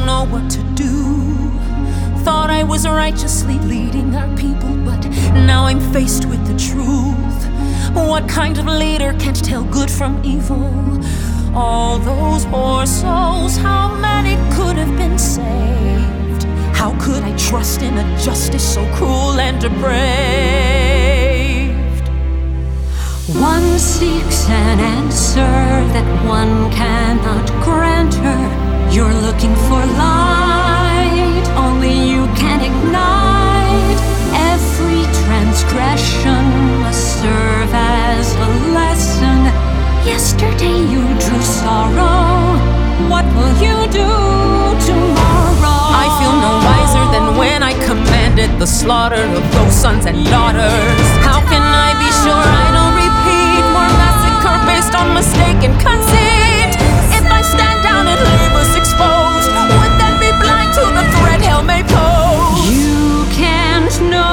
don't know what to do. Thought I was righteously leading our people, but now I'm faced with the truth. What kind of leader can't tell good from evil? All those poor souls, how many could have been saved? How could I trust in a justice so cruel and depraved? One seeks an answer that one cannot grant her. You're looking for light, only you can ignite. Every transgression must serve as a lesson. Yesterday you drew sorrow, what will you do tomorrow? I feel no wiser than when I commanded the slaughter of those sons and daughters. How can I be sure I don't repeat more massacre based on mistaken conceit? If I stand down and leave us exposed, would then be blind to the threat hell may pose? You can't know